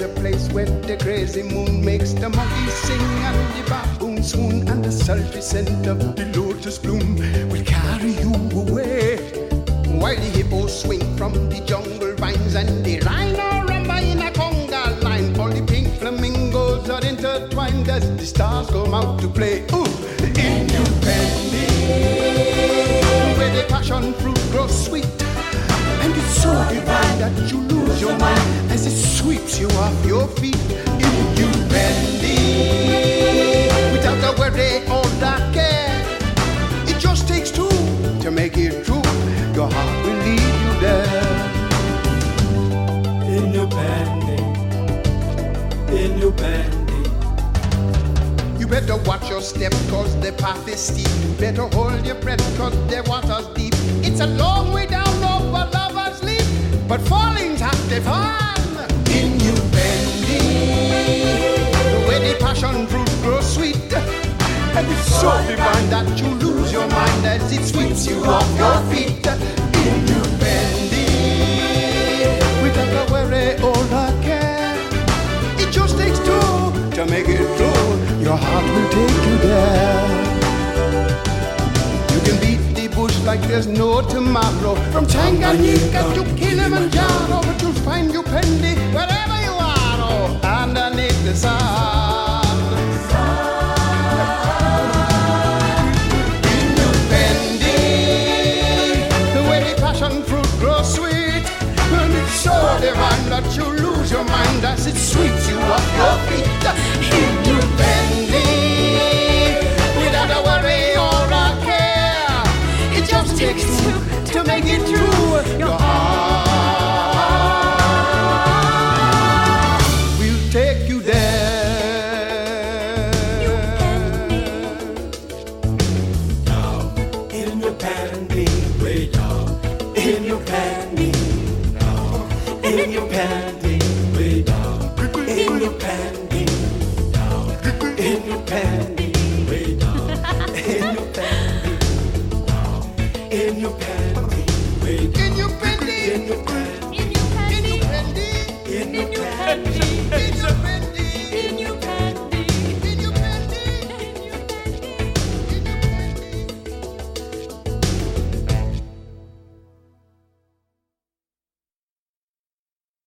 a place where the crazy moon makes the monkeys sing and the baboon swoon, and the sultry scent of the lotus bloom will carry you away, while the hippos swing from the jungle vines and the rhino rumba in a conga line. All the pink flamingos are intertwined as the stars come out to play. Ooh, in New Pendy, where the passion fruit grows sweet, and it's so divine that you lose your mind as it sweeps you off your feet. In New Pendy, without a worry or that care, it just takes two to make it true. Your heart will lead you there. In New Pendy, in New Pendy. You better watch your step cause the path is steep. You better hold your breath cause the water's deep. It's a long way down over Lover's Leap, but falling's half the fun. In New Pendy, where the passion fruit grows sweet, and it's so divine that you lose your mind as it sweeps you off your feet. In New Pendy, without a worry or a care, it just takes two to make it true. Your heart will take you there. You can beat the bush like there's no tomorrow, from Tanganyika to Kilimanjaro, but you'll find New Pendy wherever you are, oh, underneath the sun.